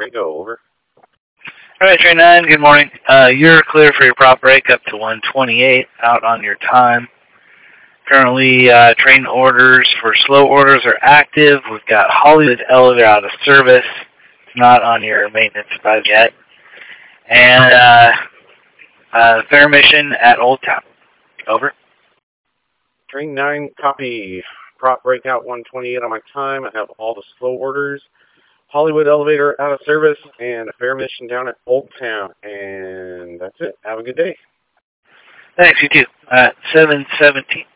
Ringo, over. All right, Train 9, good morning. You're clear for your prop break up to 128 out on your time. Currently, train orders for slow orders are active. We've got Hollywood Elevator out of service. It's not on your maintenance spot yet. And Fair Mission at Old Town. Over. Train 9, copy. Prop breakout 128 on my time. I have all the slow orders. Hollywood Elevator out of service and a Fair Mission down at Old Town. And that's it. Have a good day. Thanks, you too. 7:17.